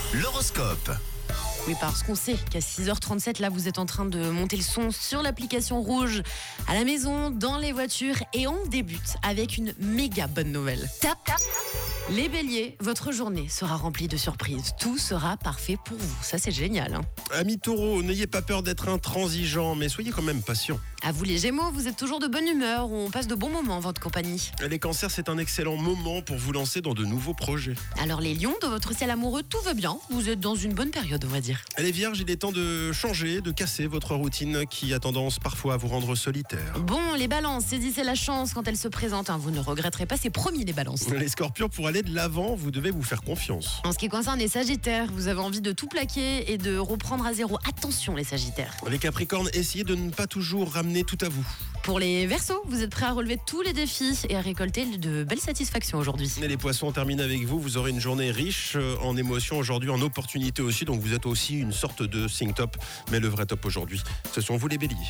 L'horoscope. Oui, parce qu'on sait qu'à 6h37, là, vous êtes en train de monter le son sur l'application Rouge, à la maison, dans les voitures. Et on débute avec une méga bonne nouvelle. Tap, tap. Les béliers, votre journée sera remplie de surprises. Tout sera parfait pour vous. Ça, c'est génial. Amis taureaux, n'ayez pas peur d'être intransigeant, mais soyez quand même patient. À vous les gémeaux, vous êtes toujours de bonne humeur. On passe de bons moments en votre compagnie. Les cancers, c'est un excellent moment pour vous lancer dans de nouveaux projets. Alors les lions, dans votre ciel amoureux, tout va bien. Vous êtes dans une bonne période, on va dire. Les vierges, il est temps de changer, de casser votre routine qui a tendance parfois à vous rendre solitaire. Bon, les balances, saisissez la chance quand elle se présente. Vous ne regretterez pas, c'est promis les balances. Les scorpions, pour aller de l'avant, vous devez vous faire confiance. En ce qui concerne les sagittaires, vous avez envie de tout plaquer et de reprendre à zéro. Attention les sagittaires. Les capricornes, essayez de ne pas toujours ramener tout à vous. Pour les verseaux, vous êtes prêts à relever tous les défis et à récolter de belles satisfactions aujourd'hui. Et les poissons, on termine avec vous. Vous aurez une journée riche en émotions aujourd'hui, en opportunités aussi. Donc vous êtes aussi une sorte de sing top, mais le vrai top aujourd'hui, ce sont vous les béliers.